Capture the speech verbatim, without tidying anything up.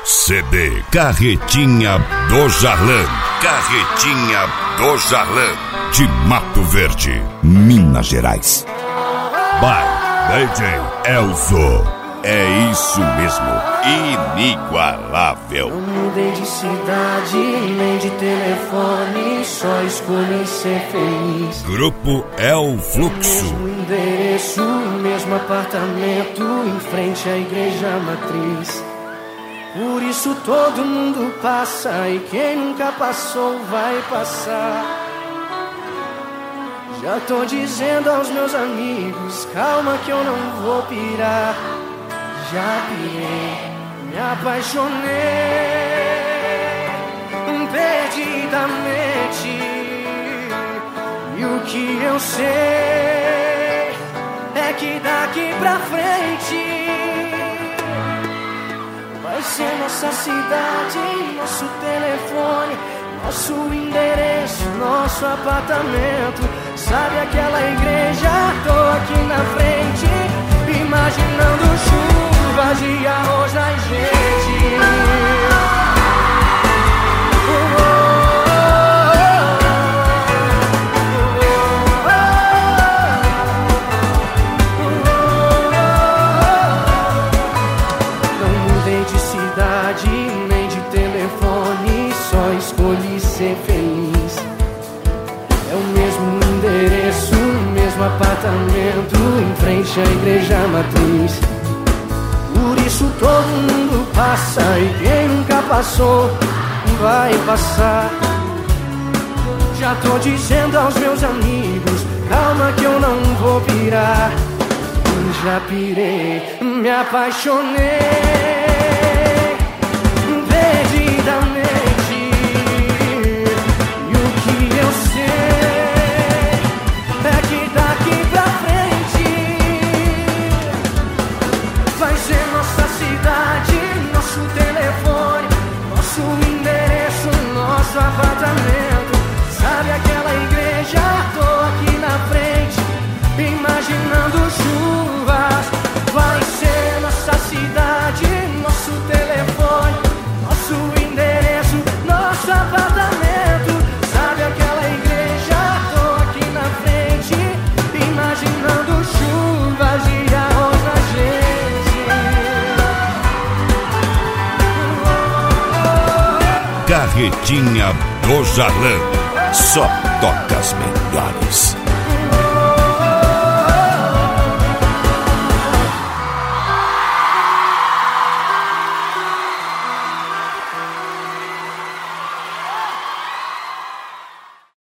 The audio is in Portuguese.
C D Carretinha do Jarlão. Carretinha do Jarlão, de Mato Verde, Minas Gerais. By D J Elzo. É isso mesmo, inigualável. Não mudei de cidade, nem de telefone, só escolhi ser feliz. Grupo El Fluxo. Mesmo endereço, mesmo apartamento, em frente à igreja matriz. Por isso todo mundo passa, e quem nunca passou vai passar. Já tô dizendo aos meus amigos, calma que eu não vou pirar. Já pirei, me apaixonei perdidamente. E o que eu sei é que daqui pra frente vai ser nossa cidade, nosso telefone, nosso endereço, nosso apartamento. Sabe aquela igreja? Tô aqui na frente, imaginando chuvas de arroz na gente. Não mudei de cidade, nem de telefone, só escolhi ser feliz. É o mesmo endereço, o mesmo apartamento, em frente à igreja matriz. Por isso todo mundo passa, e quem nunca passou vai passar. Já tô dizendo aos meus amigos, calma que eu não vou pirar. Já pirei, me apaixonei perdidamente. E o que eu sei é que daqui pra frente vai ser nossa cidade, nosso telefone, nosso endereço, nosso apartamento. Sabe aquela igreja? Tô aqui na frente, imaginando chuvas. Vai ser nossa cidade, nosso telefone, nosso endereço, nosso apartamento. Sabe aquela igreja? Tô aqui na frente, imaginando chuvas de arroz na gente. Carretinha do Jarlão, só toca as melhores.